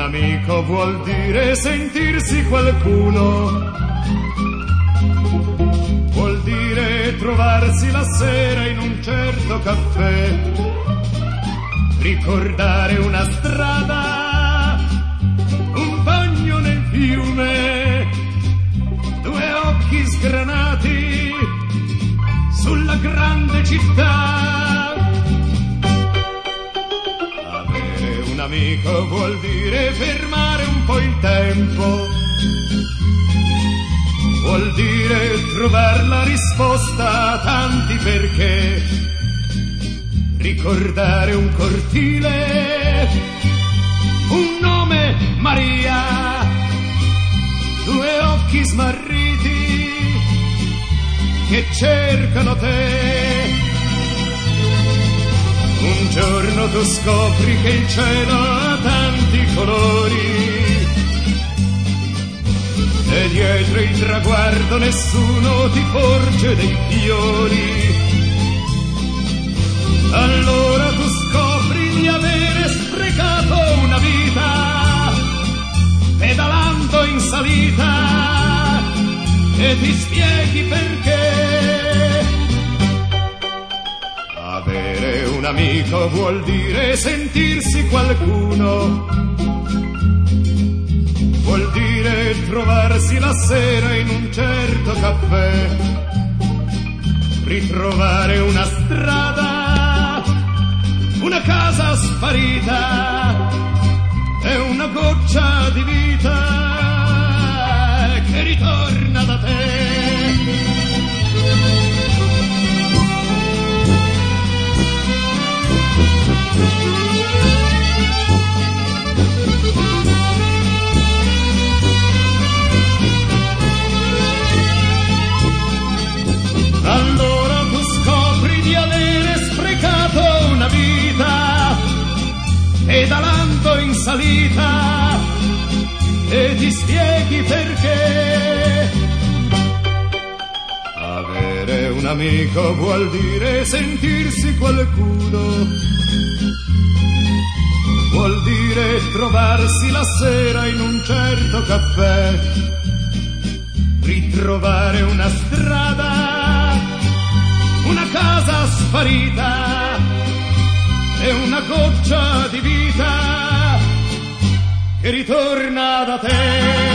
amico vuol dire sentirsi qualcuno, vuol dire trovarsi la sera in un certo caffè, ricordare una strada, un bagno nel fiume, due occhi sgranati sulla grande città. Avere un amico vuol dire fermare un po' il tempo, vuol dire trovare la risposta a tanti perché, ricordare un cortile, un nome Maria, due occhi smarriti che cercano te. Un giorno tu scopri che il cielo ha tanti colori e dietro il traguardo nessuno ti porge dei fiori. Allora tu scopri di avere sprecato una vita pedalando in salita e ti spieghi perché. Avere un amico vuol dire sentirsi qualcuno, vuol dire trovarsi la sera in un certo caffè, ritrovare una strada, una casa sparita e una goccia di vita che ritorna da te. Allora tu scopri di avere sprecato una vita pedalando in salita e ti spieghi perché. Avere un amico vuol dire sentirsi qualcuno, vuol dire trovarsi la sera in un certo caffè, ritrovare una strada, una casa sparita e una goccia di vita che ritorna da te.